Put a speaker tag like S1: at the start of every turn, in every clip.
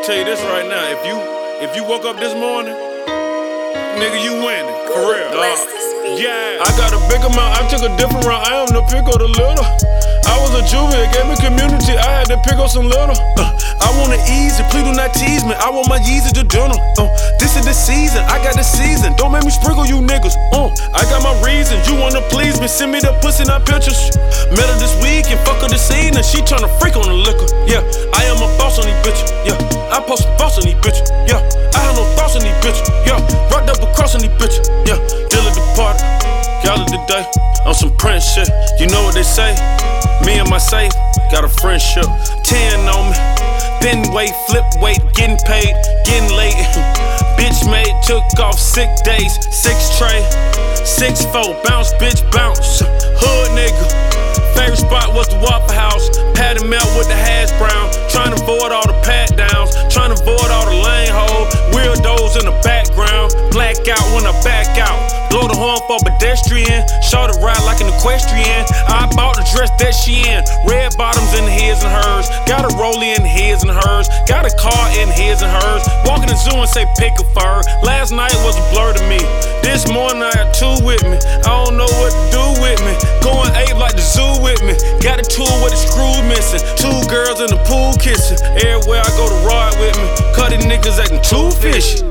S1: I'ma tell you this right now. If you woke up this morning, nigga, you winning. For real. Yeah. I got a big amount, I took a different route. I am the pick of the little. I was a juvie, it gave me community. I had to pick up some little. I want it easy, please do not tease me. I want my Yeezy to dinner. This is the season, I got the season. Don't make me sprinkle you niggas. I got my reason, you wanna please me. Send me the pussy, not pictures. Met her this week and fuck her this evening. She tryna freak on the liquor. Yeah, I am a boss on these bitches. Yeah, I post a boss on these bitches. Yeah, I have no thoughts on these bitches. Yeah, right double cross on these bitches. Yeah, deal at the party, gala today. On some Prince shit, you know what they say. Me and my safe, got a friendship. 10 on me, been weight, flip weight, getting paid, getting late. Bitch made, took off 6 days, 6 tray, 6-4, bounce, bitch, bounce. Hood nigga, favorite spot was the Waffle House. Patty melt with the hash brown, trying to avoid all the pat downs, trying to avoid all the lane hole. Weirdos in the background, black out when I back out. Blow the horn for pedestrian, short ride like an equestrian. I bought the dress that she in, red bottoms in his and hers. Got a rollie in his and hers, got a car in his and hers. Walking the zoo and say pick a fur. Last night was a blur to me, this morning I got 2 with me. I don't know what to do with me, going ape like the zoo with me. Got a tool with the screw missing, 2 girls in the pool kissing. Everywhere I go to ride with me, cutting niggas acting too fishy.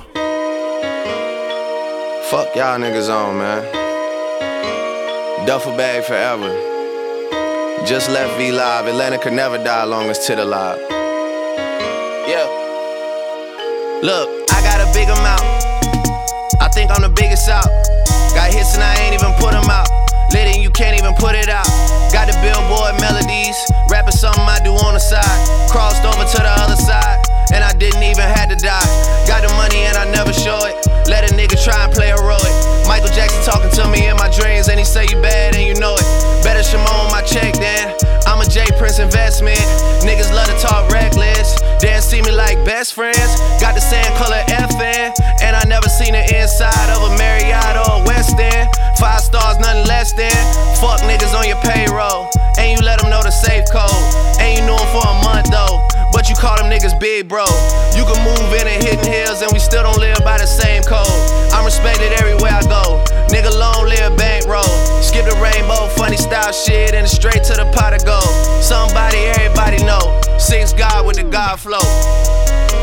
S2: Fuck y'all niggas on, man. Duffel bag forever. Just left V Live. Atlanta could never die long as Tit alive. Yeah. Look, I got a big amount. I think I'm the biggest out. Got hits and I ain't even put them out. Lit and you can't even put it out. Got the Billboard melodies. Rapping something I do on the side. Crossed over to the other side, and I didn't even have to die. Got the money and I never show it. Let a nigga try and play heroic. Michael Jackson talking to me in my dreams, and he say you bad and you know it. Better Shimon on my check then. I'm a J Prince investment. Niggas love to talk reckless. They see me like best friends. Got the same color FN, and I never seen the inside of a Marriott or a West End. 5 stars, nothing less than. Fuck niggas on your payroll, and you let them know the safe code. And you knew them for a month though, but you call them niggas big bro. You can move in and hidden hills, and we still don't live by the same code. I'm respected everywhere I go. Nigga long live bankroll. Skip the rainbow, funny style shit, and straight to the pot of gold. Somebody everybody know. 6 God with the God flow.